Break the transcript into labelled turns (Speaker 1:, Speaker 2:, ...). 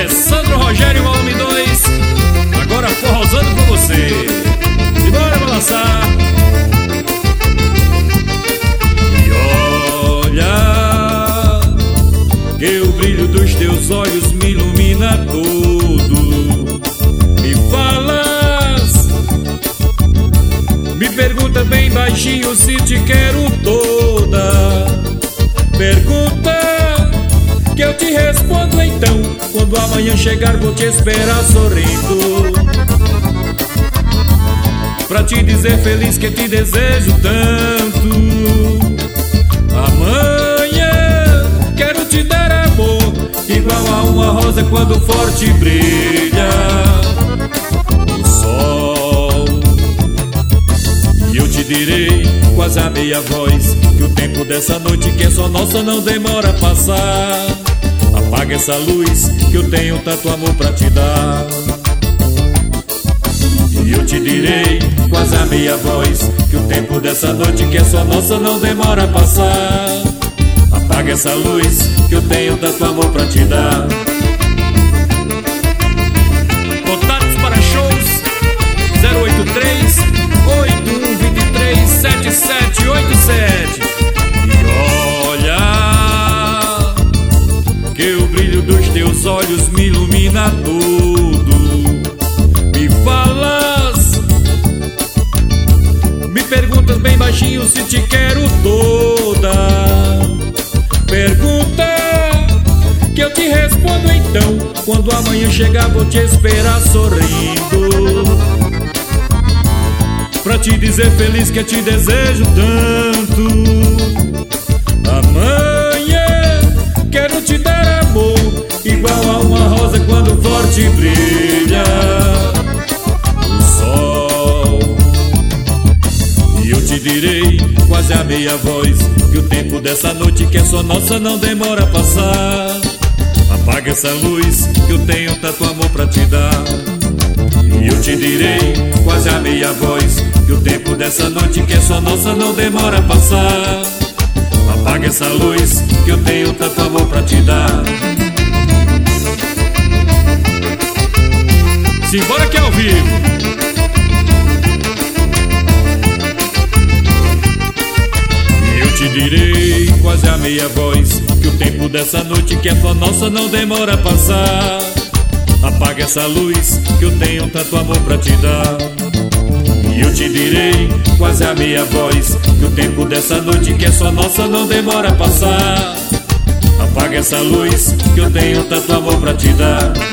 Speaker 1: Alessandro Rogério, volume 2, agora forrosando com você. E bora balançar. E olha, que o brilho dos teus olhos me ilumina todo. Me falas, me pergunta bem baixinho se te quero toda. Pergunta que eu te respondo então. Quando amanhã chegar vou te esperar sorrindo, pra te dizer feliz que te desejo tanto. Amanhã quero te dar amor, igual a uma rosa quando forte brilha o sol. E eu te direi quase a meia voz que o tempo dessa noite que é só nossa não demora a passar. Apaga essa luz que eu tenho tanto amor pra te dar. E eu te direi quase a meia voz que o tempo dessa noite que é só nossa não demora a passar. Apaga essa luz que eu tenho tanto amor pra te dar. Contatos para shows 083 8123 7787. E olha, que o brilho dos teus olhos me ilumina tudo. Me falas, me perguntas bem baixinho se te quero toda. Pergunta que eu te respondo então. Quando amanhã chegar vou te esperar sorrindo, pra te dizer feliz que eu te desejo tanto. Amanhã quero te dar amor, igual a uma rosa quando forte brilha o sol. E eu te direi quase a meia voz que o tempo dessa noite que é só nossa não demora a passar. Apaga essa luz que eu tenho tanto amor pra te dar. E eu te direi quase a meia voz que o tempo dessa noite que é só nossa não demora a passar. Apaga essa luz que eu tenho tanto amor pra te dar. Simbora que é ao vivo. E eu te direi quase a meia voz que o tempo dessa noite que é só nossa não demora a passar. Apaga essa luz que eu tenho tanto amor pra te dar. E eu te direi quase a meia voz que o tempo dessa noite que é só nossa não demora a passar. Apaga essa luz que eu tenho tanto amor pra te dar.